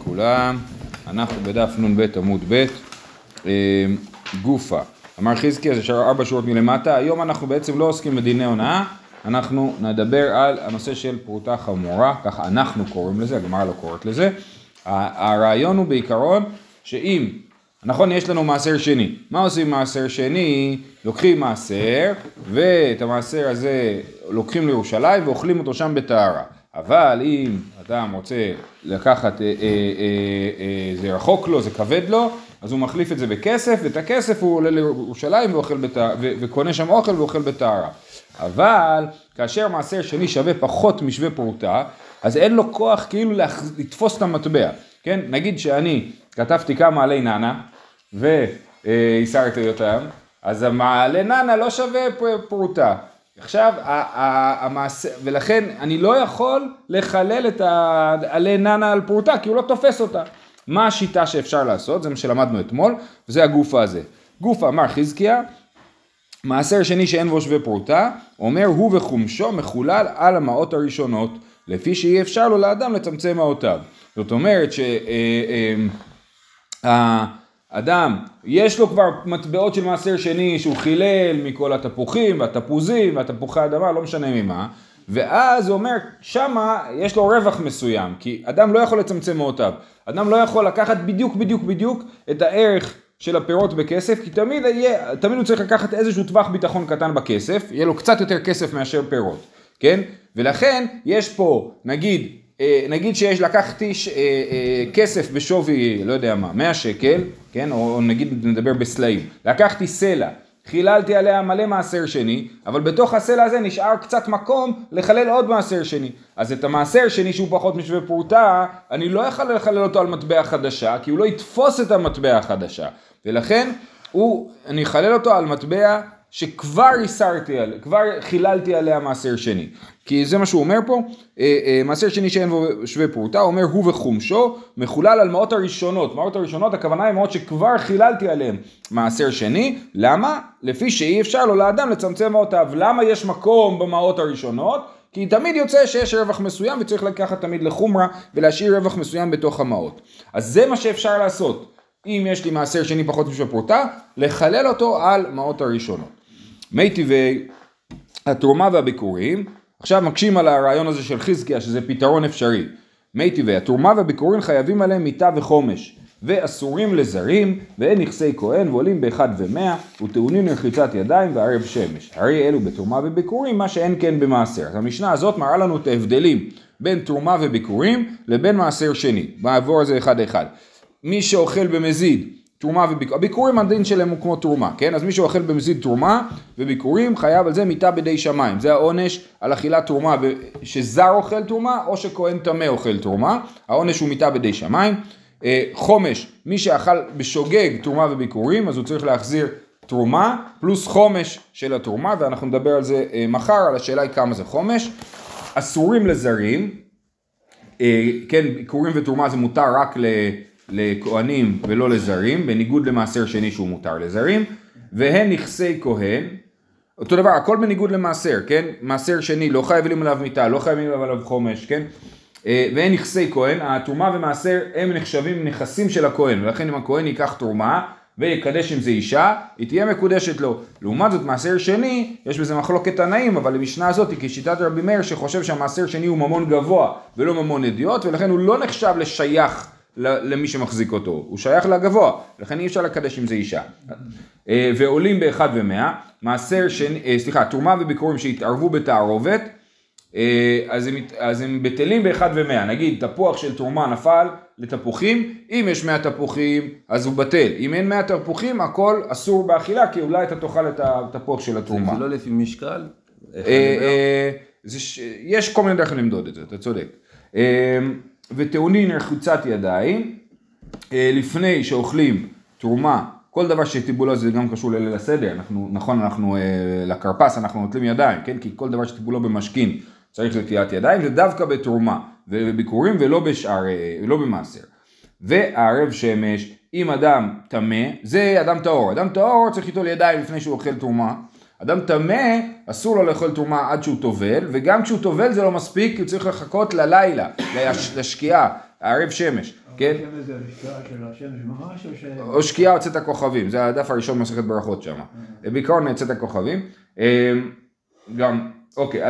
לכולם, אנחנו בדף נ"ב עמוד ב' גופה. אמר חזקיה, זה 4 שורות מלמטה. היום אנחנו בעצם לא עוסקים בדיני הונאה, אנחנו נדבר על הנושא של פרוטה חמורה, ככה אנחנו קוראים לזה, הגמרא לא קוראת לזה. הרעיון הוא בעיקרון שאם, נכון, יש לנו מעשר שני. מה עושים מעשר שני? לוקחים מעשר, ואת המעשר הזה לוקחים לירושלים ואוכלים אותו שם בטהרה. אבל אם אדם רוצה לקחת, זה רחוק לו, זה כבד לו, אז הוא מחליף את זה בכסף, ואת הכסף הוא עולה לירושלים וקונה שם אוכל ואוכל בטהרה. אבל כאשר מעשר שני שווה פחות משווה פרוטה, אז אין לו כוח כאילו לתפוס את המטבע. כן? נגיד שאני כתבתי כמה עלי ננה, והסרתי אותם, אז המעלה ננה לא שווה פרוטה. עכשיו, ולכן אני לא יכול לחלל את העלי ננה על פרוטה, כי הוא לא תופס אותה. מה השיטה שאפשר לעשות? זה מה שלמדנו אתמול, וזה הגופה הזה. גופה אמר חזקיה, מעשר שני שאין בו שווה פרוטה, אומר הוא וחומשו מחולל על המעות הראשונות, לפי שאי אפשר לו לאדם לצמצם מעותיו. זאת אומרת שהאדם, יש לו כבר מטבעות של מעשר שני שהוא חילל מכל התפוחים והתפוזים והתפוחי האדמה, לא משנה ממה, ואז הוא אומר, שמה יש לו רווח מסוים, כי אדם לא יכול לצמצם מעותיו, אדם לא יכול לקחת בדיוק את הערך של הפירות בכסף, כי תמיד הוא צריך לקחת איזשהו טווח ביטחון קטן בכסף, יהיה לו קצת יותר כסף מאשר פירות, כן? ולכן יש פה, נגיד שיש לקחתי כסף בשווי, לא יודע מה, 100 שקל, כן? או נגיד נדבר בסלעים, לקחתי סלע, חיללתי עליה מלא מעשר שני, אבל בתוך הסלע הזה נשאר קצת מקום לחלל עוד מעשר שני. אז את המעשר שני שהוא פחות משווה פרוטה, אני לא יכול לחלל אותו על מטבע חדשה, כי הוא לא יתפוס את המטבע החדשה. ולכן אני אחלל אותו על מטבע שכבר כבר חיללתי עליה מעשר שני. כי זה מה שהוא אומר פה, מעשר שני שאין בו שווה פרוטה, אומר הוא וחומשו, מחולל על מעות הראשונות. מעות הראשונות, הכוונה היא מעות שכבר חיללתי עליהם מעשר שני. למה? לפי שאי אפשר לו לאדם לצמצם מעותיו. למה יש מקום במעות הראשונות? כי תמיד יוצא שיש רווח מסוים וצריך לקחת תמיד לחומרה ולהשאיר רווח מסוים בתוך המעות. אז זה מה שאפשר לעשות. אם יש לי מעשר שני פחות משווה פרוטה, לחלל אותו על מעות הראשונות. מי טבעי התרומה והביקורים, עכשיו מקשים על הרעיון הזה של חזקיה שזה פתרון אפשרי. מי טבעי התרומה והביקורים חייבים עליהם מיטה וחומש, ואסורים לזרים, ואין נכסי כהן ועולים ב1 ו100, וטעונים לרחיצת ידיים וערב שמש. הרי אלו בתרומה וביקורים מה שאין כן במעשר. אז המשנה הזאת מראה לנו את ההבדלים בין תרומה וביקורים לבין מעשר שני. בעבור על זה אחד. מי שאוכל במזיד, תרומה וביקורים, הביקורים הדין שלהם הוא כמו תרומה, כן? אז מי שאוכל במזיד תרומה וביקורים חייב על זה מיטה בידי שמיים. זה העונש על אכילת תרומה שזר אוכל תרומה או שכהן טמא אוכל תרומה. העונש הוא מיטה בידי שמיים. חומש, מי שאכל בשוגג תרומה וביקורים, אז הוא צריך להחזיר תרומה פלוס חומש של התרומה, ואנחנו נדבר על זה מחר, על השאלה היא כמה זה חומש. אסורים לזרים, כן, ביקורים ותרומה זה מותר רק לכהנים ולא לזרים, בניגוד למעשר שני שהוא מותר לזרים, והן נכסי כהן, אותו דבר, הכל בניגוד למעשר, כן? מעשר שני לא חייבים עליו מיטה, לא חייבים עליו חומש, כן? והן נכסי כהן, התרומה ומעשר הם נחשבים נכסים של הכהן, ולכן אם הכהן ייקח תרומה ויקדש עם זה אישה, היא תהיה מקודשת לו. לעומת זאת מעשר שני, יש בזה מחלוקת תנאים, אבל המשנה הזאת היא כשיטת רבי מאיר שחושב שהמעשר שני הוא ממון גבוה ולא ממון אדיוט, ולכן הוא לא נחשב לשייך למי שמחזיק אותו, הוא שייך לגבוה, לכן אי אפשר לקדש עם זה אישה. ועולים ב1 ו100, מעשר שני, תרומה וביקורים שהתערבו בתערובת, אז הם בטלים ב1 ו100, נגיד תפוח של תרומה נפל לתפוחים, אם יש 100 תפוחים אז הוא בטל, אם אין 100 תפוחים הכל אסור באכילה, כי אולי אתה תאכל את התפוח של התרומה. זה לא לפי משקל? יש כל מיני דרכים למדוד את זה, אתה צודק. וטעונים לרחיצת ידיים, לפני שאוכלים תרומה, כל דבר שטיבולו זה גם קשור לליל הסדר, אנחנו לקרפס אנחנו נוטלים ידיים, כן? כי כל דבר שטיבולו במשכין צריך נטילת ידיים, זה דווקא בתרומה ובביקורים ולא בשאר, לא במעשר. וערב שמש, אם אדם טמא, זה אדם טהור, אדם טהור צריך ליטול ידיים לפני שהוא אוכל תרומה, אדם טמא, אסור לו לאכול תרומה עד שהוא טובל, וגם כשהוא טובל זה לא מספיק, כי הוא צריך לחכות ללילה, לשקיעה, הערב שמש, כן? השמש זה השקיעה של השמש ממש או שקיעה יוצאת הכוכבים, זה הדף הראשון במסכת ברכות שם. בעיקרון יוצאת הכוכבים. גם, אוקיי,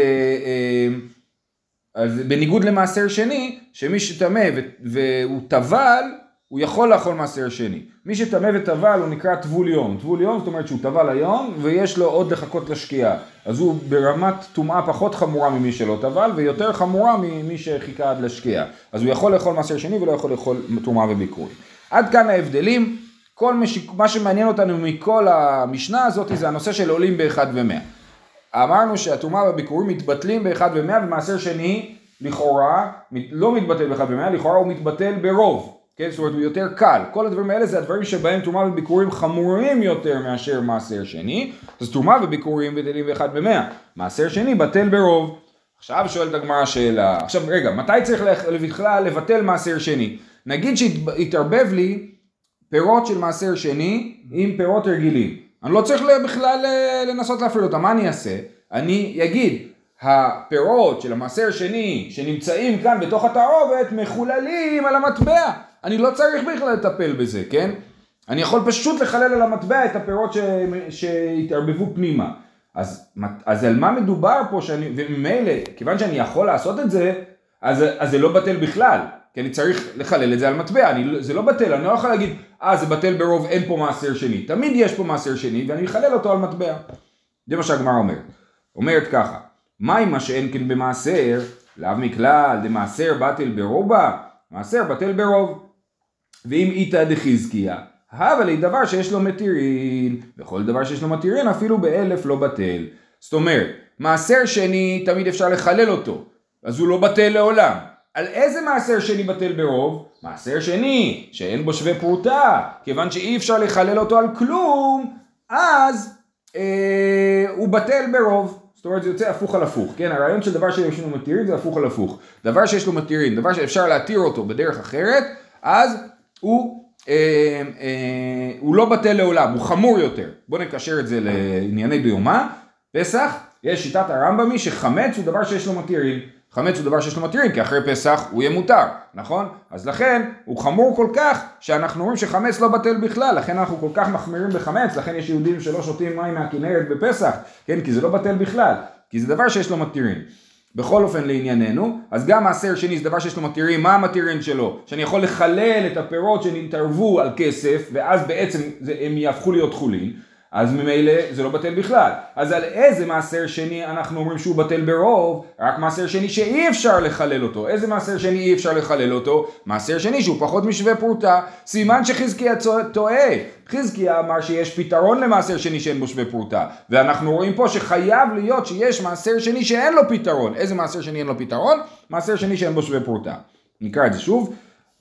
אז בניגוד למעשר שני, שמי שטמא והוא טבל, הוא יכול לאכול מעשר שני. מי שטמא וטבל הוא נקרא טבול יום. טבול יום זאת אומרת שהוא טבל היום ויש לו עוד לחכות לשקיעה. אז הוא ברמת טומאה פחות חמורה ממי שלא טבל ויותר חמורה ממי שחיכה עד לשקיעה. אז הוא יכול לאכול מעשר שני ולא יכול לאכול טומאה וביקורים. עד כאן ההבדלים. מה שמעניין אותנו מכל המשנה הזאת זה הנושא של עולים באחד ומאה. אמרנו שהטומאה והביקורים מתבטלים באחד ומאה ומעשר שני לכאורה לא מתבטל באחד ומאה, לכאורה הוא מתבטל ברוב. כן, זאת אומרת הוא יותר קל. כל הדברים האלה זה הדברים שבהם טומאה וביקורים חמורים יותר מאשר מעשר שני. אז טומאה וביקורים בטלים באחד במאה. מעשר שני בטל ברוב. עכשיו שואלת הגמרא שאלה. עכשיו רגע, מתי צריך בכלל לבטל מעשר שני? נגיד שהתערבב לי פירות של מעשר שני עם פירות רגילים. אני לא צריך בכלל לנסות להפריד אותם. מה אני אעשה? אני אגיד, הפירות של המעשר שני שנמצאים כאן בתוך התערובת מחוללים על המטבע. אני לא צריך בכלל לטפל בזה, כן? אני יכול פשוט לחלל על המטבע את הפירות שהתערבבו פנימה. אז על מה מדובר פה? וממילא, כיוון שאני יכול לעשות את זה, אז זה לא בטל בכלל. כי אני צריך לחלל את זה על מטבע. זה לא בטל, אני לא יכול להגיד, זה בטל ברוב, אין פה מעשר שני. תמיד יש פה מעשר שני, ואני אחלל אותו על מטבע. זה מה שהגמרא אומרת. אומרת ככה, מה אם מה שאין כן במעשר, לאו מכלל, דמעשר בטל ברובה, מעשר בטל ברוב. ואם איתא דחזקיה, אבל היא דבר שיש לו מתירין, וכל דבר שיש לו מתירין אפילו באלף לא בטל. זאת אומרת, מעשר שני תמיד אפשר לחלל אותו, אז הוא לא בטל לעולם. על איזה מעשר שני בטל ברוב? מעשר שני שאין בו שווה פרוטה, כיוון שאי אפשר לחלל אותו על כלום, אז הוא בטל ברוב. זאת אומרת זה יוצא הפוך על הפוך, כן? הרעיון של דבר שיש לו מתירין זה הפוך על הפוך. דבר שיש לו מתירין, דבר שאפשר להתיר אותו בדרך אחרת, אז הוא לא בטל לעולם, הוא חמור יותר. בואו נקשר את זה לענייני ביומה. פסח, יש שיטת הרמב"מי שחמץ הוא דבר שיש לו מתירין. חמץ הוא דבר שיש לו מתירין, כי אחרי פסח הוא יהיה מותר, נכון? אז לכן הוא חמור כל כך שאנחנו אומרים שחמץ לא בטל בכלל, לכן אנחנו כל כך מחמירים בחמץ, לכן יש יהודים שלא שותים מים מהכנרת בפסח, כן? כי זה לא בטל בכלל, כי זה דבר שיש לו מתירין. בכל אופן לענייננו, אז גם מעשר שני זה דבר שיש לו מתירין. מה המתירין שלו? שאני יכול לחלל את הפירות שנתערבו על כסף, ואז בעצם הם יהפכו להיות חולין, אז ממילא זה לא בטל בכלל. אז על איזה מעשר שני אנחנו אומרים שהוא בטל ברוב? רק מעשר שני שאי אפשר לחלל אותו. איזה מעשר שני אי אפשר לחלל אותו? מעשר שני שהוא פחות משווה פרוטה. סימן שחזקיה טועה. חזקיה אמר שיש פתרון למעשר שני שאין בו שווה פרוטה. ואנחנו רואים פה שחייב להיות שיש מעשר שני שאין לו פתרון. איזה מעשר שני אין לו פתרון? מעשר שני שאין בו שווה פרוטה. נקרא את זה שוב.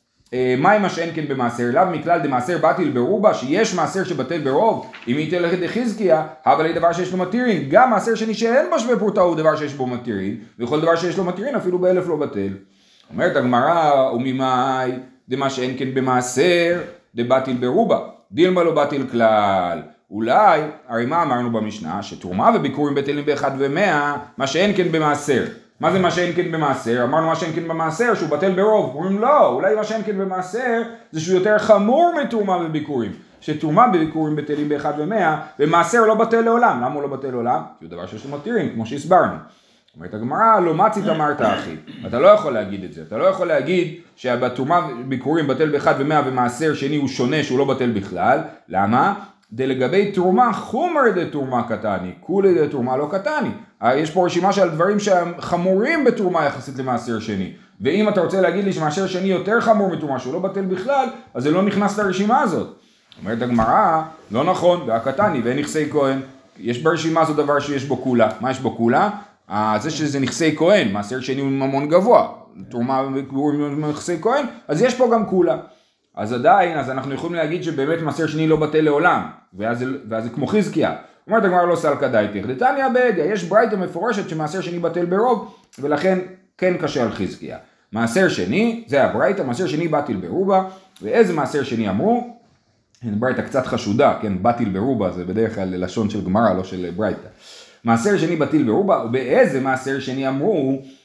מה אם שאין כן במעשר? לאו מכלל דמעשר בטל ברובה, שיש מעשר שבטל ברוב, אם ייתן לך דחזקיה, אבל היא דבר שיש לו מתירין. גם מעשר שני שאין בו שווה פרוטה הוא דבר שיש בו מתירין, וכל דבר שיש לו מתירין אפילו באלף לא בטל. אומרת הגמרא, וממאי דמה שאין כן במעשר דבטל ברובה, דילמה לא בטל כלל. אולי, הרי מה אמרנו במשנה? שתרומה וביקורים בטלים באחד ומאה, מה שאין כן במעשר. מה זה מה שאין כן במעשר? אמרנו מה שאין כן במעשר שהוא בטל ברוב. אומרים לא, אולי מה שאין כן במעשר זה שהוא יותר חמור מתרומה וביקורים. שתרומה וביקורים בטלים באחד ומאה, ומעשר לא בטל לעולם. למה הוא לא בטל לעולם? כי הוא דבר שיש לו מתירים, כמו שהסברנו. אומרת הגמרא, לא מצית אמרת אחי. אתה לא יכול להגיד את זה. אתה לא יכול להגיד שבתרומה וביקורים בטל באחד ומאה ומעשר שני הוא שונה שהוא לא בטל בכלל. למה? לגבי תרומה חומר דתרומה קטני, כולי דתרומה לא קטני. יש פה רשימה של דברים שהם חמורים בתרומה יחסית למעשר שני. ואם אתה רוצה להגיד לי שמעשר שני יותר חמור מתרומה שהוא לא בטל בכלל, אז זה לא נכנס לרשימה הזאת. אומרת הגמרא, לא נכון, והקטני ואין נכסי כהן. יש ברשימה הזאת דבר שיש בו כולה. מה יש בו כולה? זה שזה נכסי כהן, מעשר שני הוא ממון גבוה. תרומה נכסי כהן, אז יש פה גם כולה. אז עדיין, אז אנחנו יכולים להגיד שבאמת מעשר שני לא בטל לעולם, ואז זה כמו חזקיה. אומרת הגמרא לא סלקא דייתך, דתניא בהגה, יש ברייתא מפורשת שמעשר שני בטל ברוב, ולכן כן קשה על חזקיה. מעשר שני, זה הברייתא, מעשר שני בטל ברובה, ואיזה מעשר שני אמרו? ברייתא קצת חשודה, כן, בטל ברובה, זה בדרך כלל לשון של גמרא, לא של ברייתא. מעשר שני בטל ברובה, ובאיזה מעשר שני אמרו?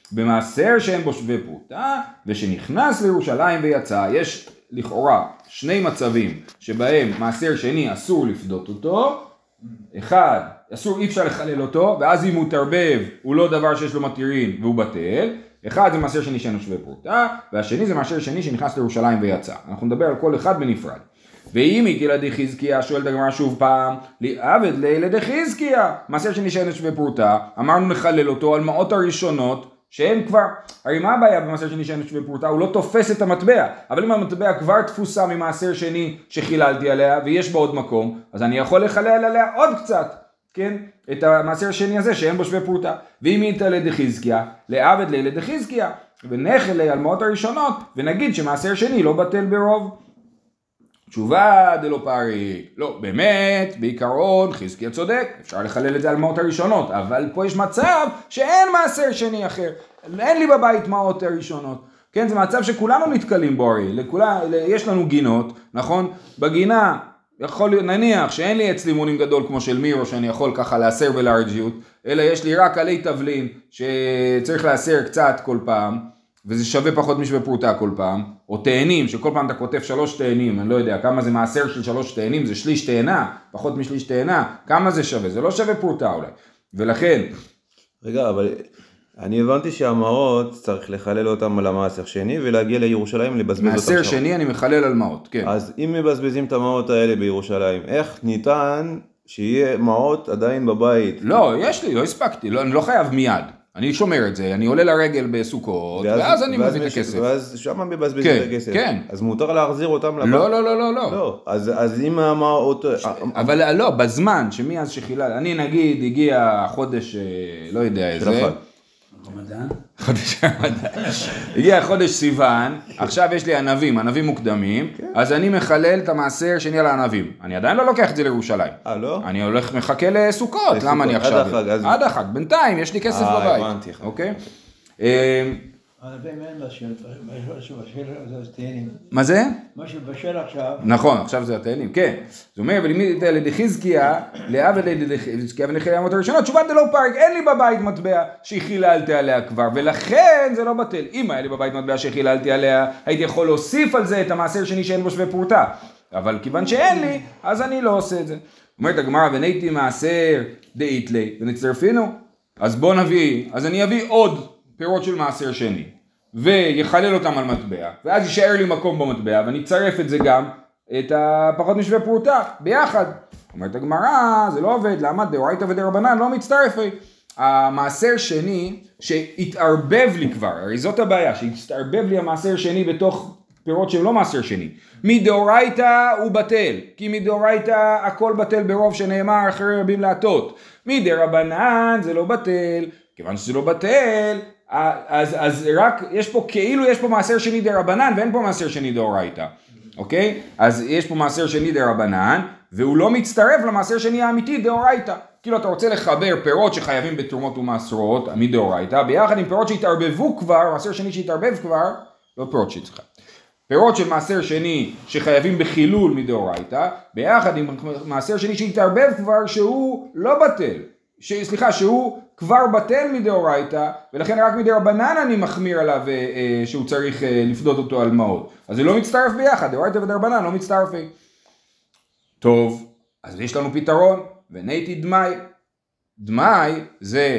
במעשר שאין בו שווה פרוטה, ושנכנס לירושלים ויצא. יש לכאורה שני מצבים שבהם מעשר שני אסור לפדות אותו, אחד, אי אפשר לחלל אותו, ואז אם הוא תרבב הוא לא דבר שיש לו מתירין והוא בטל. אחד זה מעשר שני שאין לו שווה פרוטה, והשני זה מעשר שני שנכנס לירושלים ויצא. אנחנו נדבר על כל אחד בנפרד. ואם יקרא דחזקיה, שואלת הגמרא שוב פעם, לעבד לילה דחזקיה, מעשר שני שאין לו שווה פרוטה, אמרנו לחלל אותו על מעות הראשונות, שהם כבר, הרי מה הבעיה במעשר שני שאין לו שווה פרוטה? הוא לא תופס את המטבע, אבל אם המטבע כבר תפוסה ממעשר שני שחיללתי עליה, ויש בה עוד מקום, אז אני יכול לחלל עליה עוד קצת, כן? את המעשר השני הזה שאין בו שווה פרוטה. ואם יתעלה דחזקיה, לעבד לילה דחזקיה, ונחל על מעות הראשונות, ונגיד שמעשר שני לא בטל ברוב. תשובה דלא פריק. לא, באמת, בעיקרון חזקיה צודק, אפשר לחלל את זה על מעות הראשונות, אבל פה יש מצב שאין מעשר שני אחר, אין לי בבית מעות הראשונות. כן, זה מצב שכולנו נתקלים בו הרי, יש לנו גינות, נכון? בגינה יכול נניח שאין לי עץ לימונים גדול כמו של מירו שאני יכול ככה לאסר בלארג'יות, אלא יש לי רק עלי תבלין שצריך לאסר קצת כל פעם, וזה שווה פחות משווה פרוטה כל פעם, או תאנים, שכל פעם אתה כותב 3 תאנים, אני לא יודע כמה זה מעשר של 3 תאנים, זה שליש תאנה, פחות משליש תאנה, כמה זה שווה? זה לא שווה פרוטה אולי, ולכן... רגע, אבל אני הבנתי שהמעות צריך לחלל אותם על המעשר שני, ולהגיע לירושלים לבזבז אותם שם. מעשר שני אני מחלל על מעות, כן. אז אם מבזבזים את המעות האלה בירושלים, איך ניתן שיהיה מעות עדיין בבית? לא, יש לי, לא הספקתי, אני לא חייב מיד. אני שומר את זה, אני עולה לרגל בסוכות, ואז אני מביא את הכסף. ואז שם מבזבזים את הכסף. כן. אז מותר להחזיר אותם לבית? לא. לא, אז אם המעות... אבל לא, בזמן שמאז שחילל, אני נגיד הגיע חודש, לא יודע איזה... רמדאן? חודש רמדאן. הגיע חודש סיוון, עכשיו יש לי ענבים מוקדמים, אז אני מחלל את המעשר שני על הענבים. אני עדיין לא לוקח את זה לירושלים. לא? אני הולך מחכה לסוכות, למה אני עכשיו? עד החג, בינתיים יש לי כסף בבית. הבנתי. אוקיי? הענבים אין בשל, מה שבשל זה תאנים. מה זה? מה שבשל עכשיו. נכון, עכשיו זה התאנים, כן. זאת אומרת, ולמיד לדחזקיה, לעבד לדחזקיה ונחל המעות הראשונות, תשובה דלא פריק, אין לי בבית מטבע שחיללתי עליה כבר, ולכן זה לא בטל. אם היה לי בבית מטבע שחיללתי עליה, הייתי יכול להוסיף על זה את המעשר שני שאין בו שווה פרוטה. אבל כיוון שאין לי, אז אני לא עושה את זה. אומרת הגמרא, וניתי מעשר דאיתלי, ונצטרפינו. אז בוא נביא, אז אני אביא עוד פירות של מעשר שני, ויחלל אותם על מטבע, ואז יישאר לי מקום במטבע, ואני אצרף את זה גם, את הפחות משווה פרוטה, ביחד. אומרת הגמרא, זה לא עובד, למה? דאורייתא ודרבנן לא מצטרפי. המעשר שני, שהתערבב לי כבר, הרי זאת הבעיה, שהתערבב לי המעשר שני בתוך פירות שהם לא מעשר שני. מדאורייתא הוא בטל, כי מדאורייתא הכל בטל ברוב שנאמר אחרי רבים להטות. מדרבנן זה לא בטל, כיוון שזה לא בטל, אז רק, יש פה, כאילו יש פה מעשר שני דרבנן, ואין פה מעשר שני דאורייתא, אוקיי? אז יש פה מעשר שני דרבנן, והוא לא מצטרף למעשר שני האמיתי דאורייתא. כאילו אתה רוצה לחבר פירות שחייבים בתרומות ומעשרות, מדאורייתא, ביחד עם פירות שהתערבבו כבר, מעשר שני שהתערבב כבר, לא פירות שצריכה. פירות של מעשר שני שחייבים בחילול מדאורייתא, ביחד עם מעשר שני שהתערבב כבר שהוא לא בטל. שהוא כבר בטל מדאורייתא, ולכן רק מדרבנן אני מחמיר עליו שהוא צריך לפדות אותו על מעות. אז זה לא מצטרף ביחד, דאורייתא ודרבנן לא מצטרפי. טוב, אז יש לנו פתרון, וניתי דמאי. דמאי זה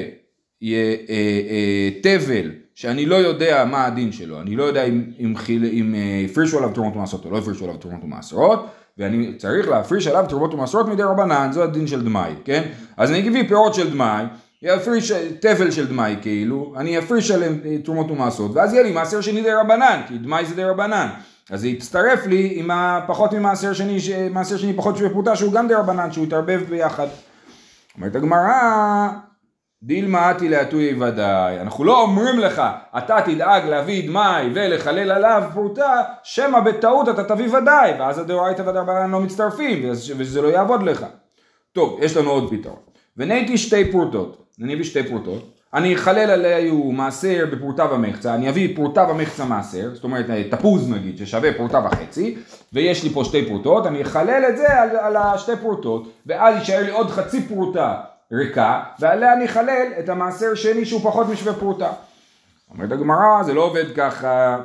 תבל, שאני לא יודע מה הדין שלו, אני לא יודע אם הפרישו עליו תרומות ומעשרות או לא הפרישו עליו תרומות ומעשרות, ואני צריך להפריש עליו תרומות ומעשרות מדי רבנן, זה הדין של דמאי, כן? אז אני אביא פירות של דמאי, יפריש תבל של דמאי כאילו, אני אפריש עליהם תרומות ומעשרות, ואז יהיה לי מעשר שני די רבנן, כי דמאי זה די רבנן, אז זה יצטרף לי עם הפחות ממעשר שני, מעשר שני פחות שווה פרוטה, שהוא גם די רבנן, שהוא יתערבב ביחד. אומרת הגמרא, דילמה אתי להטויי ודאי, אנחנו לא אומרים לך, אתה תדאג להביא דמאי ולחלל עליו פרוטה, שמא בטעות אתה תביא ודאי, ואז הדאורייתא ודרבנן לא מצטרפים, וזה לא יעבוד לך. טוב, יש לנו עוד פתרון. וניתי שתי פרוטות, אני אביא שתי פרוטות, אני אחלל עליו מעשר בפרוטה ומחצה, אני אביא פרוטה ומחצה מעשר, זאת אומרת תפוז נגיד ששווה פרוטה וחצי, ויש לי פה שתי פרוטות, אני אחלל את זה על השתי פרוטות, ואז יישאר לי עוד חצי פרוטה, ריקה, ועליה אני חלל את המעשר שני שהוא פחות משווה פרוטה. אומרת הגמרא, זה לא עובד ככה,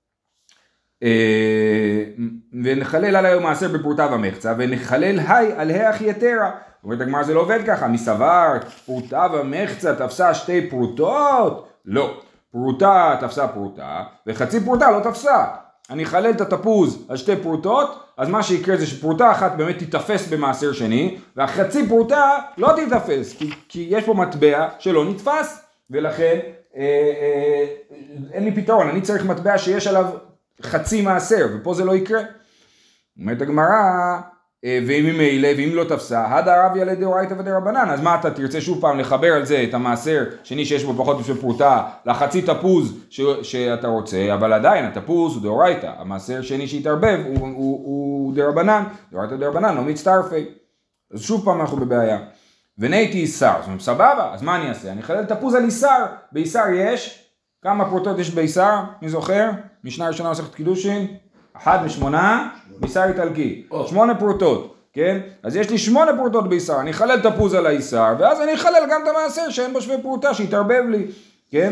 ונחלל עליו מעשר בפרוטה ומחצה, ונחלל על היח יתרה. אומרת הגמרא, זה לא עובד ככה, מסבר, פרוטה ומחצה תפסה 2 פרוטות? לא, פרוטה תפסה פרוטה, וחצי פרוטה לא תפסה. אני אחלל את התפוז על 2 פרוטות, אז מה שיקרה זה שפרוטה אחת באמת תתפס במעשר שני, והחצי פרוטה לא תתפס, כי יש פה מטבע שלא נתפס, ולכן אין לי פתרון, אני צריך מטבע שיש עליו חצי מעשר, ופה זה לא יקרה. אומרת הגמרא, ואם ממילא, ואם לא תפסה, הדה רביה לדאורייתא ודרבנן, אז מה אתה תרצה שוב פעם לחבר על זה את המעשר שני שיש בו פחות משל פרוטה, לחצי תפוז שאתה רוצה, אבל עדיין התפוז הוא דאורייתא, המעשר שני שהתערבב הוא דרבנן, דאורייתא דרבנן, לא מצטרפי. אז שוב פעם אנחנו בבעיה. ונהייתי איסר, זאת אומרת, סבבה, אז מה אני אעשה? אני אחלל תפוז על איסר, באיסר יש, כמה פרוטות יש באיסר? מי זוכר? משנה ראשונה מסכת קידושין, 1 מ8, באיסר איטלקי, 8 פרוטות, כן? אז יש לי 8 פרוטות באיסר, אני אחלל תפוז על האיסר, ואז אני אחלל גם את המעשר שאין בו שווה פרוטה, שיתערבב לי, כן?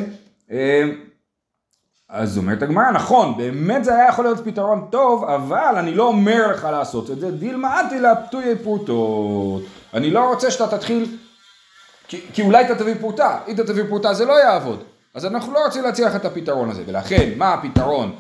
אז אומרת הגמרא, נכון, באמת זה היה יכול להיות פתרון טוב, אבל אני לא אומר לך לעשות את זה, דילמאתי לפתויי פרוטות. אני לא רוצה שאתה תתחיל, כי אולי אתה תביא פרוטה, אם אתה תביא פרוטה זה לא יעבוד. אז אנחנו לא רוצים להציע לך את הפתרון הזה, ולכן, מה הפתרון?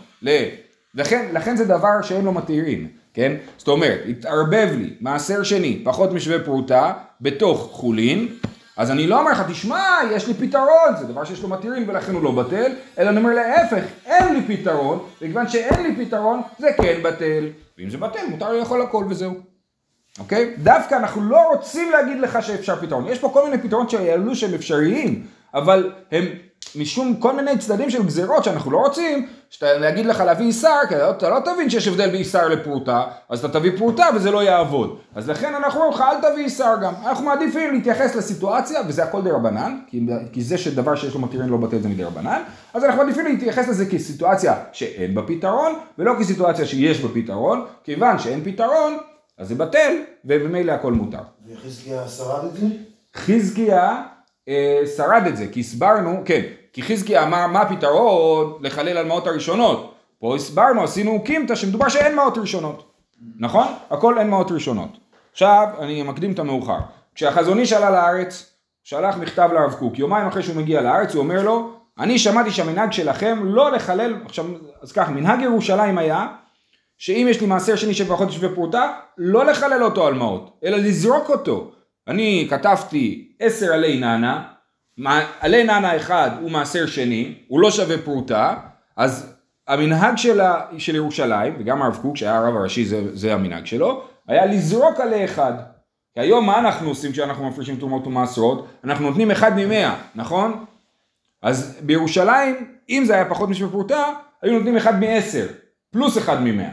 לכן זה דבר שהם לא מתירים, כן? זאת אומרת, התערבב לי מעשר שני, פחות משווה פרוטה, בתוך חולין, אז אני לא אומר לך, תשמע, יש לי פתרון, זה דבר שיש לו מתירים ולכן הוא לא בטל, אלא אני אומר להפך, אין לי פתרון, וכיוון שאין לי פתרון, זה כן בטל, ואם זה בטל, מותר לי לאכול הכל וזהו. אוקיי? דווקא אנחנו לא רוצים להגיד לך שאפשר פתרון, יש פה כל מיני פתרונות שיעלו שהם אפשריים, אבל הם משום כל מיני צדדים של גזירות שאנחנו לא רוצים, להגיד לך להביא איסר, כי אתה לא תבין שיש הבדל באיסר לפרוטה, אז אתה תביא פרוטה וזה לא יעבוד. אז לכן אנחנו אומרים לך, אל תביא איסר גם. אנחנו מעדיפים להתייחס לסיטואציה, וזה הכל דרבנן, כי זה שדבר שיש לו מתירים לא בטל זה מדרבנן, אז אנחנו מעדיפים להתייחס לזה כסיטואציה שאין בה פתרון, ולא כסיטואציה שיש בה פתרון, כיוון שאין פתרון, אז זה בטל, ובמילא הכל מותר. וחזקיה שרד את זה? חזקיה שרד את זה, כי הסברנו, כן, כי חזקיה אמר מה הפתרון לחלל על מעות הראשונות. פה הסברנו, עשינו קימתא שמדובר שאין מעות ראשונות. נכון? הכל אין מעות ראשונות. עכשיו אני מקדים את המאוחר. כשהחזון איש עלה לארץ, שלח מכתב לרב קוק, יומיים אחרי שהוא מגיע לארץ, הוא אומר לו, אני שמעתי שהמנהג שלכם לא לחלל, עכשיו, אז כך, מנהג ירושלים היה, שאם יש לי מעשר שני שפחות שווה פרוטה, לא לחלל אותו על מעות, אלא לזרוק אותו. אני כתבתי 10 עלי ננה, עלי ננה אחד הוא מעשר שני, הוא לא שווה פרוטה, אז המנהג של ירושלים, וגם הרב קוק שהיה הרב הראשי זה המנהג שלו, היה לזרוק עלי אחד. כי היום מה אנחנו עושים כשאנחנו מפרישים תרומות ומעשרות? אנחנו נותנים 1 מ100, נכון? אז בירושלים, אם זה היה פחות משווה פרוטה, היו נותנים 1 מ10, פלוס 1 מ100.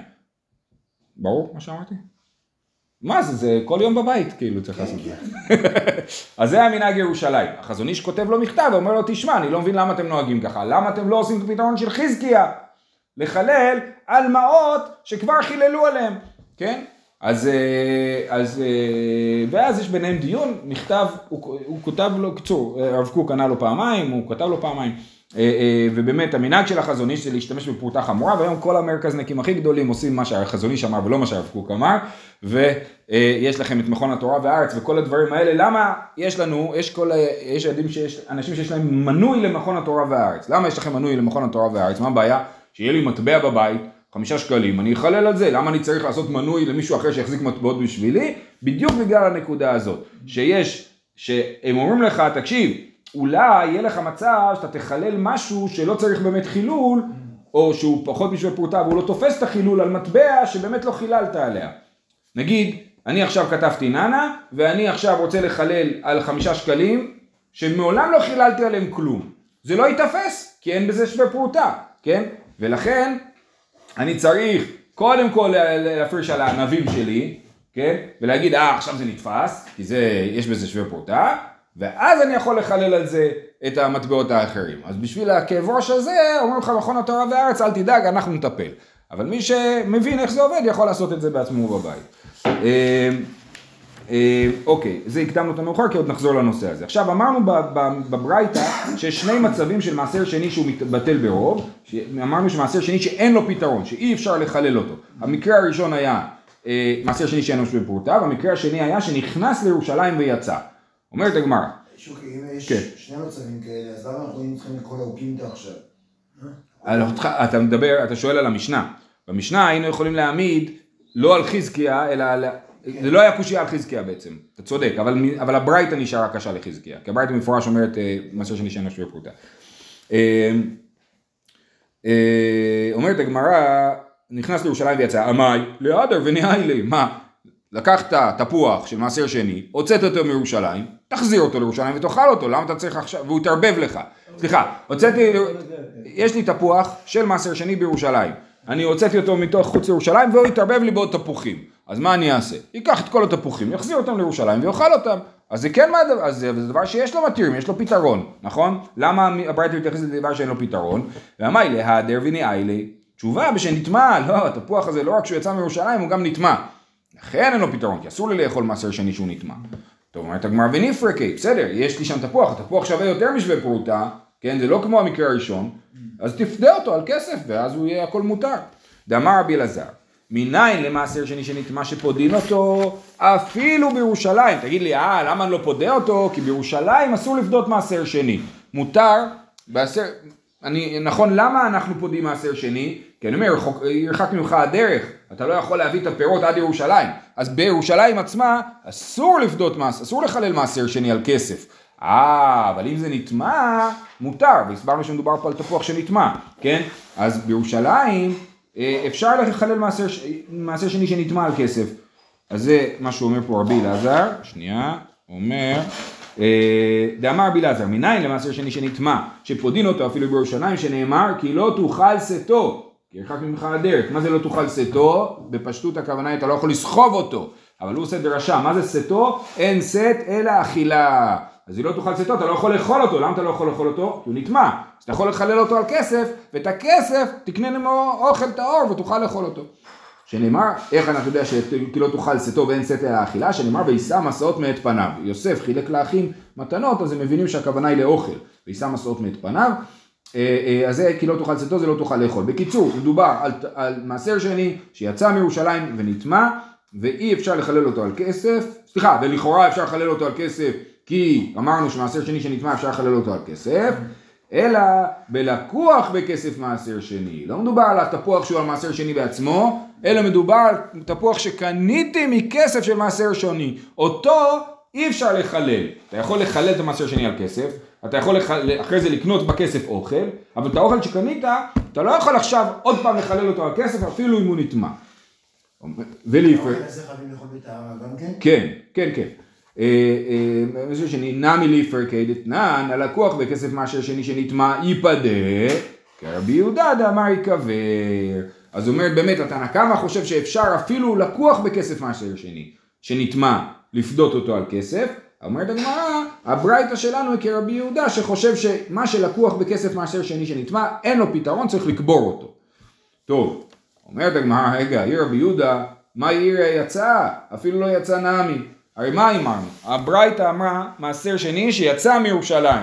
ברור מה שאמרתי? מה זה? זה כל יום בבית כאילו צריך לעשות זה. אז זה המנהג ירושלים. החזון איש כותב לו מכתב ואומר לו, תשמע, אני לא מבין למה אתם נוהגים ככה, למה אתם לא עושים את הפתרון של חזקיה? לחלל על מעות שכבר חיללו עליהם, כן? אז ואז יש ביניהם דיון, מכתב, הוא כותב לו, קצור, הרב קוק ענה לו פעמיים, הוא כתב לו פעמיים, ובאמת המנהג של החזון איש זה להשתמש בפרוטה חמורה, והיום כל המרכזניקים הכי גדולים עושים מה שהחזון איש אמר ולא מה שהרב קוק אמר, ויש לכם את מכון התורה והארץ וכל הדברים האלה. למה יש לנו, יש אנשים שיש להם מנוי למכון התורה והארץ? למה יש לכם מנוי למכון התורה והארץ? מה הבעיה? שיהיה לי מטבע בבית, 5 שקלים, אני אחלל על זה, למה אני צריך לעשות מנוי למישהו אחר שיחזיק מטבעות בשבילי? בדיוק בגלל הנקודה הזאת, שהם אומרים לך, תקשיב, אולי יהיה לך מצב שאתה תחלל משהו שלא צריך באמת חילול, או שהוא פחות משווה פרוטה, והוא לא תופס את החילול על מטבע שבאמת לא חיללת עליה. נגיד, אני עכשיו כתבתי ננה, ואני עכשיו רוצה לחלל על 5 שקלים, שמעולם לא חיללתי עליהם כלום. זה לא יתפס, כי אין בזה שווה פרוטה, כן? ולכן, אני צריך קודם כל להפריש על הענבים שלי, כן? ולהגיד, עכשיו זה נתפס, כי יש בזה שווה פרוטה, ואז אני יכול לחלל על זה את המטבעות האחרים. אז בשביל הכאב ראש הזה, אומרים לך מכון התורה והארץ, אל תדאג, אנחנו נטפל. אבל מי שמבין איך זה עובד, יכול לעשות את זה בעצמו בבית. אוקיי, זה הקדמנו את המאוחר כי עוד נחזור לנושא הזה. עכשיו אמרנו בברייתא שיש שני מצבים של מעשר שני שהוא מתבטל ברוב, אמרנו שמעשר שני שאין לו פתרון, שאי אפשר לחלל אותו. המקרה הראשון היה מעשר שני שאין לו שווה פרוטה, והמקרה השני היה שנכנס לירושלים ויצא. אומרת הגמרא. שוקי, אם יש שני מצבים כאלה, אז למה אנחנו צריכים לקרוא לאוקימתא עכשיו? אתה שואל על המשנה. במשנה היינו יכולים להעמיד לא על חזקיה, אלא על... זה לא היה קושיה על חזקיה בעצם, אתה צודק, אבל הברייתא נשארה קשה לחזקיה, כי הברייתא מפורש אומרת מעשר שני שאין לו שווה פרוטה. אומרת הגמרא, נכנס לירושלים ויצא, אמי, להדר ונהי לי, מה? לקחת תפוח של מעשר שני, הוצאת אותו מירושלים, תחזיר אותו לירושלים ותאכל אותו, למה אתה צריך עכשיו, והוא יתערבב לך. סליחה, יש לי תפוח של מעשר שני בירושלים, אני הוצאתי אותו מתוך חוץ לירושלים והוא יתערבב לי בעוד תפוחים. אז מה אני אעשה? ייקח את כל התפוחים, יחזיר אותם לירושלים ויאכל אותם. אז זה כן, אז זה דבר שיש לו מתירים, יש לו פתרון, נכון? למה הברייתא מתייחסת לדבר שאין לו פתרון? ואמי להדר ונהי לי, תשובה בשנטמע, לא, התפוח הזה לא רק שהוא יצא מירושלים, הוא גם נטמע. לכן אין לו פתרון, כי אסור לי לאכול מעשר שני שהוא נטמע. טוב, אומרת הגמרא ונפרקי, בסדר, יש לי שם תפוח, התפוח שווה יותר משווה פרוטה, כן, זה לא כמו המקרה הראשון, אז תפדה אותו על כסף, ואז הוא יהיה הכל מותר. דאמר רבי אלעזר, מניין למעשר שני שנטמע שפודין אותו, אפילו בירושלים. תגיד לי, למה אני לא פודה אותו? כי בירושלים אסור לפדות מעשר שני. מותר, נכון, למה אנחנו פודים מעשר שני? כי אני אומר, ירחק ממך הדרך, אתה לא יכול להביא את הפירות עד ירושלים. אז בירושלים עצמה אסור לפדות מעשר, אסור לחלל מעשר שני על כסף. אבל אם זה נטמע, מותר, והסברנו שמדובר פה על תפוח שנטמע, כן? אז בירושלים אפשר לחלל מעשר שני שנטמע על כסף. אז זה מה שאומר פה רבי אלעזר, שנייה, אומר, דאמר רבי אלעזר, מניין למעשר שני שנטמע, שפודין אותו אפילו בירושלים, שנאמר, כי לא תאכל שתו, כי ירחק ממך הדרך. מה זה לא תאכל שתו? בפשטות הכוונה, אתה לא יכול לסחוב אותו, אבל הוא עושה דרשה, מה זה שתו? אין שת אלא אכילה. אז היא לא תאכל שתו, אתה לא יכול לאכול אותו. למה אתה לא יכול לאכול אותו? כי הוא נטמע. אז אתה יכול לחלל אותו על כסף, ואת הכסף תקנה למו אוכל טהור ותוכל לאכול אותו. שנאמר, איך אנחנו יודע כי לא תאכל שתו ואין שת אלא אכילה? שנאמר, וישא מסעות מאת פניו. יוסף חילק לאחים מתנות, אז הם מבינים שהכוונה היא לאוכל. וישא מסעות מאת פניו, אז זה כי לא תאכל שתו, זה לא תוכל לאכול. בקיצור, מדובר על מעשר שני שיצא מירושלים ונטמע, ואי אפשר לחלל אותו על כסף, סליחה, ולכאורה אפשר לחלל אותו על כסף, כי אמרנו שמעשר שני שנטמע אפשר לחלל אותו על כסף, אלא בלקוח בכסף מעשר שני. לא מדובר על התפוח שהוא על מעשר שני בעצמו, אלא מדובר על תפוח שקניתי מכסף של מעשר שני. אותו אי אפשר לחלל. אתה יכול לחלל את המעשר שני על כסף, אתה יכול אחרי זה לקנות בכסף אוכל, אבל את האוכל שקנית, אתה לא יכול עכשיו עוד פעם לחלל אותו על כסף, אפילו אם הוא נטמע. האוכל הזה חייבים לאכול בטהרה גם כן? כן, כן, כן. משהו שני, נמי ליפרקי דתנן, הלקוח בכסף מעשר שני שנטמע ייפדה, כרבי יהודה דאמר ייקבר. אז אומרת באמת, התנא קמא חושב שאפשר אפילו לקוח בכסף מעשר שני שנטמע לפדות אותו על כסף. אומרת הגמרא, הברייתא שלנו היא כרבי יהודה שחושב שמה שלקוח בכסף מעשר שני שנטמע אין לו פתרון, צריך לקבור אותו. טוב, אומרת הגמרא, רגע, היא רבי יהודה, מה יצא? אפילו לא יצא נמי. הרי מה אמרנו? הברייתא אמרה מעשר שני שיצא מירושלים,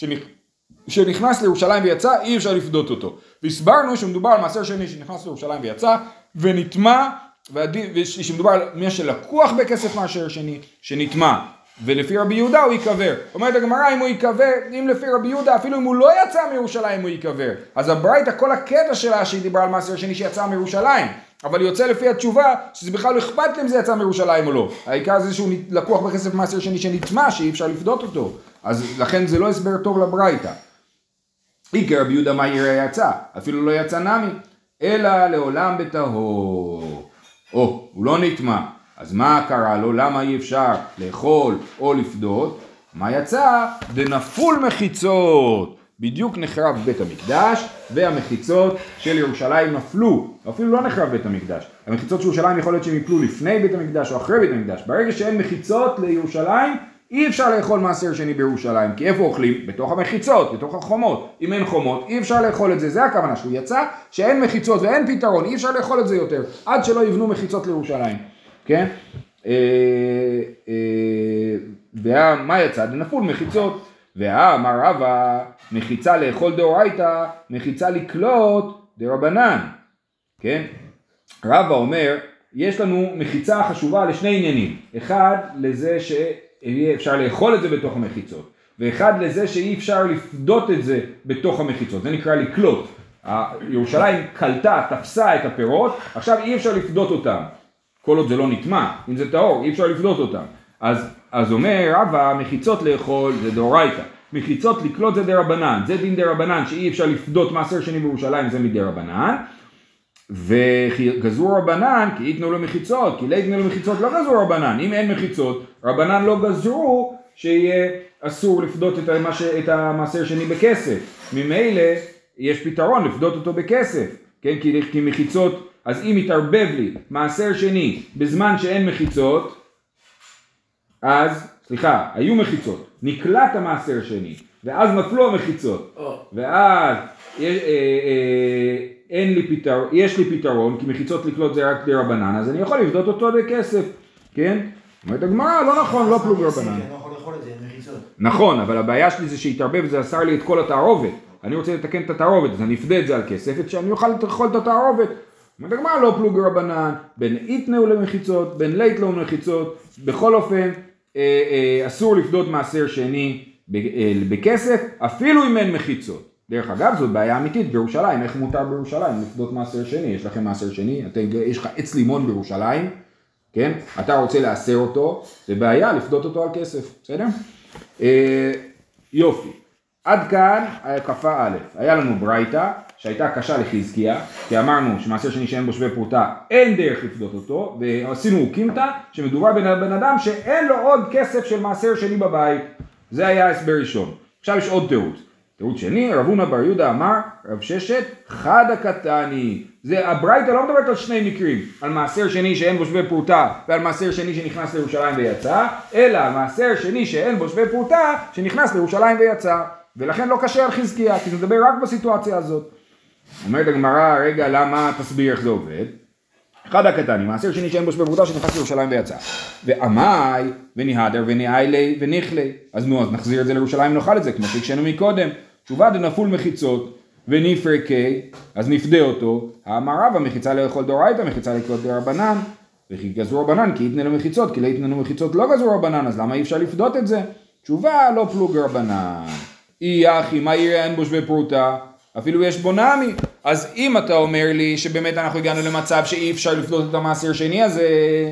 שנכנס לירושלים ויצא, אי אפשר לפדות אותו. והסברנו שמדובר על מעשר שני שנכנס לירושלים ויצא, ונטמע, ושמדובר על מי שלקוח בכסף מעשר שני, שנטמע, ולפי רבי יהודה הוא ייקבר. אומרת הגמרא, אם הוא ייקבר, אם לפי רבי יהודה, אפילו אם הוא לא יצא מירושלים הוא ייקבר. אז הברייתא, כל הקטע שלה שהיא דיברה על מעשר שני שיצא מירושלים, אבל יוצא לפי התשובה שזה בכלל לא אכפת אם זה יצא מירושלים או לא. העיקר זה שהוא לקוח בכסף מעשר שני שנטמע, שאי אפשר לפדות אותו. אז לכן זה לא הסבר טוב לברייתא. עיקר רבי יהודה מה יראה יצא? אפילו לא יצא נמי, אלא לעולם בטהור. הוא לא נטמע. אז מה קרה לו? למה אי אפשר לאכול או לפדות? מה יצא? דנפול מחיצות. בדיוק נחרב בית המקדש, והמחיצות של ירושלים נפלו. אפילו לא נחרב בית המקדש. המחיצות של ירושלים יכול להיות שהם יפלו לפני בית המקדש או אחרי בית המקדש. ברגע שאין מחיצות לירושלים, אי אפשר לאכול מעשר שני בירושלים. כי איפה אוכלים? בתוך המחיצות, בתוך החומות. אם אין חומות, אי אפשר לאכול את זה. זה הכוונה שהוא יצא, שאין מחיצות ואין פתרון. אי אפשר לאכול את זה יותר, עד שלא יבנו מחיצות לירושלים. כן? מה יצא? דנפול מחיצות. אמר רבא, מחיצה לאכול דאורייתא, מחיצה לקלוט דרבנן. כן? רבא אומר, יש לנו מחיצה חשובה לשני עניינים. אחד, לזה שיהיה אפשר לאכול את זה בתוך המחיצות. ואחד לזה שאי אפשר לפדות את זה בתוך המחיצות. זה נקרא לקלוט. ירושלים קלטה, תפסה את הפירות, עכשיו אי אפשר לפדות אותם. כל עוד זה לא נטמע, אם זה טהור, אי אפשר לפדות אותם. אז אומר רבא, מחיצות לאכול זה דאורייתא. מחיצות לקלוט זה דרבנן. זה דין דרבנן שאי אפשר לפדות מעשר שני בירושלים, זה מדרבנן. וגזרו רבנן כי יתנו לו מחיצות, כי לא יתנו לו מחיצות לא גזרו רבנן. אם אין מחיצות, רבנן לא גזרו שיהיה אסור לפדות את המעשר שני בכסף. ממילא יש פתרון לפדות אותו בכסף, כן? כי מחיצות, אז אם יתערבב לי מעשר שני בזמן שאין מחיצות, אז, סליחה, היו מחיצות, נקלט המעשר שני, ואז נפלו המחיצות, ואז יש לי פתרון, כי מחיצות לקלוט זה רק דרבנן, אז אני יכול לפדות אותו בכסף, כן? אומרת הגמרא, לא נכון, לא פלוג רבנן. נכון, אבל הבעיה שלי זה שהתערבב, זה אסר לי את כל התערובת. אני רוצה לתקן את התערובת, אז אני אפדה את זה על כסף, שאני אוכל לאכול את התערובת. אומרת הגמרא, לא פלוג רבנן, בין יתנו למחיצות, בין לא יתנו למחיצות, בכל אופן, אסור לפדות מעשר שני בכסף, אפילו אם אין מחיצות. דרך אגב, זאת בעיה אמיתית בירושלים, איך מותר בירושלים לפדות מעשר שני? יש לכם מעשר שני? יש לך עץ לימון בירושלים? כן? אתה רוצה לאסר אותו, זה בעיה לפדות אותו על כסף, בסדר? יופי. עד כאן כפה א', היה לנו ברייתא שהייתה קשה לחזקיה, כי אמרנו שמעשר שני שאין בו שווה פרוטה, אין דרך לפדות אותו, ועשינו הוקימתא שמדובר בן אדם שאין לו עוד כסף של מעשר שני בבית. זה היה הסבר ראשון. עכשיו יש עוד תירוץ. תירוץ שני, רב הונא בר יהודה אמר, רב ששת, חדא קטני. זה, הברייתא לא מדברת על שני מקרים, על מעשר שני שאין בו שווה פרוטה, ועל מעשר שני שנכנס לירושלים ויצא, אלא מעשר שני שאין בו שווה פרוטה, שנכנס לירושלים ויצא. ולכן לא קשה על חזקיה, כי זה מדבר רק בסיטואציה הזאת. אומרת הגמרא, רגע, למה תסביר איך זה עובד? חדא קטני, מעשר שני שאין בו שווה פרוטה, שנכנס לירושלים ויצא. ועמי, וניהדר, וניהילי, וניכלי. אז נחזיר את זה לירושלים, נאכל את זה, כמו שהקשנו מקודם. תשובה דנפול מחיצות, ונפרקי, אז נפדה אותו. האמר רבא, מחיצה לאכול דאורייתא, מחיצה לקלוט דרבנן, וכי גזרו רבנן, כי יתנו מחיצות, כי לא יתנו מחיצות לא גזרו רבנן, אז למה אי אפשר לפדות את זה? תשובה, לא פלוג רבנן. אי אחי, מה יראה אין בו שווה פרוטה? אפילו יש בו נמי. אז אם אתה אומר לי שבאמת אנחנו הגענו למצב שאי אפשר לפדות את המעשר שני הזה,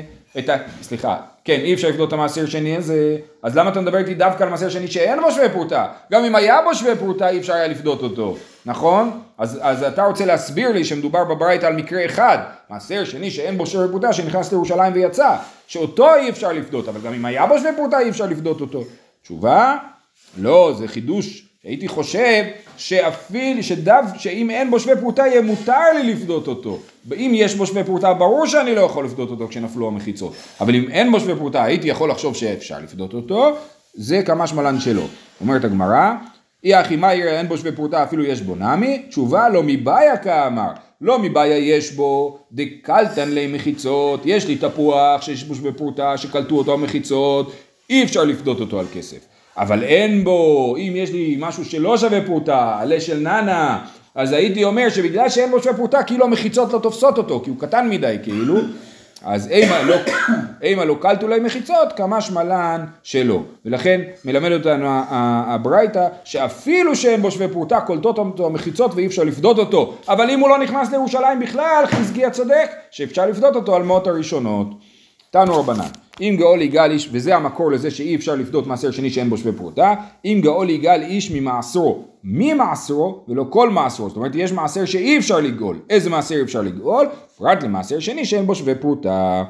אי אפשר לפדות את המעשר שני הזה, אז למה אתה מדבר איתי דווקא על מעשר שני שאין בו שווה פרוטה? גם אם היה בו שווה פרוטה אי אפשר היה לפדות אותו, נכון? אז אתה רוצה להסביר לי שמדובר בברייתא על מקרה אחד, מעשר שני שאין בו שווה פרוטה שנכנס לירושלים ויצא, שאותו אי אפשר לפדות, אבל גם אם היה בו שווה פרוטה אי אפשר לפדות אותו. תשובה? לא, זה חידוש. הייתי חושב שאם אין בו שווה פרוטה יהיה מותר לי לפדות אותו. אם יש בו שווה פרוטה ברור שאני לא יכול לפדות אותו כשנפלו המחיצות. אבל אם אין בו שווה פרוטה הייתי יכול לחשוב שאפשר לפדות אותו, זה כמה שמלן שלו. אומרת הגמרא, אי אחי מה יראה אין בו שווה פרוטה אפילו יש בו נמי? תשובה לא מבעיה כאמר. לא מבעיה יש בו דקלתן לי מחיצות, יש לי תפוח שיש בו שווה פרוטה שקלטו אותו המחיצות, אי אפשר לפדות אותו על כסף. אבל אין בו, אם יש לי משהו שלא שווה פרוטה, עלה של ננה, אז הייתי אומר שבגלל שאין בו שווה פרוטה, כאילו המחיצות לא תופסות אותו, כי הוא קטן מדי, כאילו, אז אימה לא קלטו להם מחיצות, כמה שמלן שלא. ולכן מלמד אותנו הברייתא, שאפילו שאין בו שווה פרוטה, קולטות אותו המחיצות ואי אפשר לפדות אותו. אבל אם הוא לא נכנס לירושלים בכלל, חזקיה צודק, שאפשר לפדות אותו על מות הראשונות. תנו רבנן. אם גאול יגאל איש, וזה המקור לזה שאי אפשר לפדות מעשר שני שאין בו שווה פרוטה, אם גאול יגאל איש ממעשרו, ולא כל מעשרו, זאת אומרת יש מעשר שאי אפשר לגאול, איזה מעשר אפשר לגאול? פרט למעשר שני שאין בו שווה פרוטה.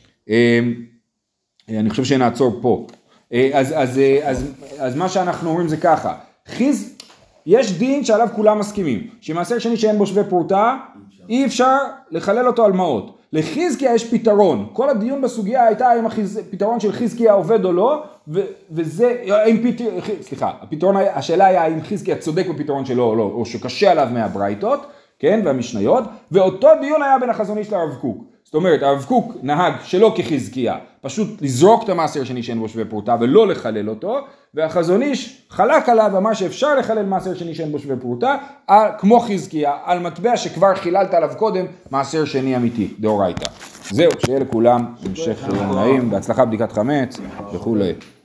אני חושב שנעצור פה. אז מה שאנחנו אומרים זה ככה, יש דין שעליו כולם מסכימים, שמעשר שני שאין בו שווה פרוטה, אי אפשר לחלל אותו על מעות. לחזקיה יש פתרון, כל הדיון בסוגיה הייתה האם הפתרון של חזקיה עובד או לא, השאלה היה האם חזקיה צודק בפתרון שלו או לא, או שקשה עליו מהברייתות, כן, והמשניות, ואותו דיון היה בין החזון איש לרב קוק. זאת אומרת, הרב קוק נהג שלא כחזקיה, פשוט לזרוק את המעשר שני שאין בו שווה פרוטה ולא לחלל אותו, והחזון איש חלק עליו, אמר שאפשר לחלל מעשר שני שאין בו שווה פרוטה, כמו חזקיה, על מטבע שכבר חיללת עליו קודם, מעשר שני אמיתי, דאורייתא. זהו, שיהיה לכולם המשך נעים, בהצלחה בדיקת חמץ וכולי.